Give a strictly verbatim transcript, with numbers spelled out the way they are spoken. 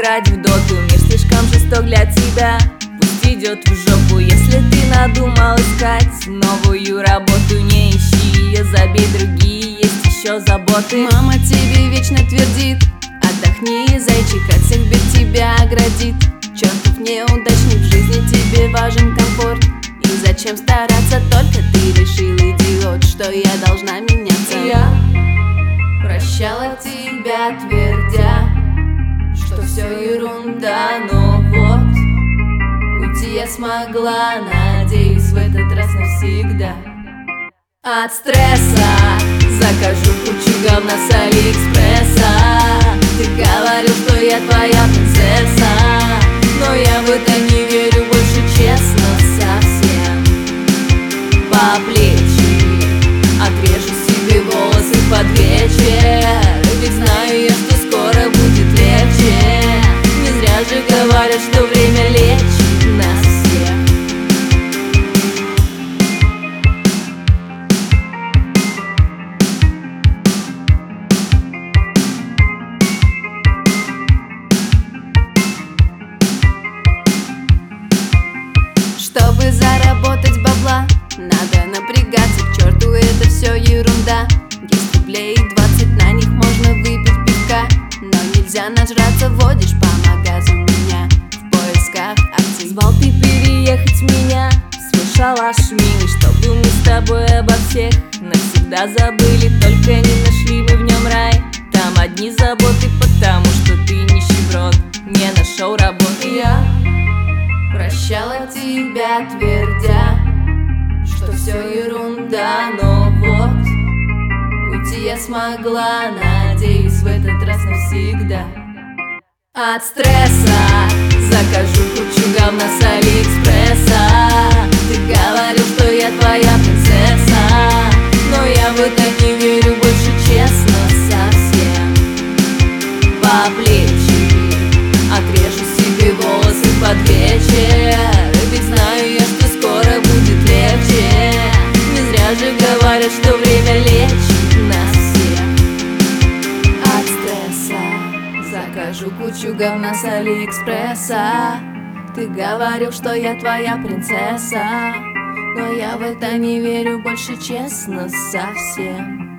играть в доту. Мир слишком жесток для тебя, пусть идет в жопу. Если ты надумал искать новую работу, не ищи ее, забей, другие есть еще заботы. Мама тебе вечно твердит: отдохни, зайчик, от всех бед тебя оградит. Чертов неудачник, в жизни тебе важен комфорт. И зачем стараться, только ты решил, идиот, что я должна меняться. Я прощала тебя, твердя, что все ерунда, но вот уйти я смогла, надеюсь, в этот раз навсегда. От стресса закажу кучу говна с Алиэкспресса. Ты говорил, что я твоя принцесса, но я в это не верю больше, честно, совсем. По плечи отрежу себе волосы под вечер, ведь знаю я, что скоро будет легче. Не зря же говорят, что время лечит нас всех. Чтобы заработать бабла, надо напрягаться, к черту это все ерунда. Есть рублей двадцать, на них можно выпить пивка, но нельзя нажраться, водишь по магазу меня в поисках акций. Звал ты переехать меня в свой шалаш, милый, чтобы мы с тобой обо всех навсегда забыли. Только не нашли мы в нем рай, там одни заботы, потому что ты нищеброд, не нашел работы. Я прощала тебя, твердя, что все ерунда, но вот уйти я смогла, надеюсь, в этот раз навсегда. От стресса закажу кучу говна с Алиэкспресса. Ты говорил, что я твоя принцесса, но я в это не верю больше, честно, совсем. По плечи отрежу себе волосы под вечер, ведь знаю я, что скоро будет легче. Не зря же говорят, что время лечит нас всех. От стресса закажу кучу говна с Алиэкспресса. Ты говорил, что я твоя принцесса, но я в это не верю больше, честно, совсем.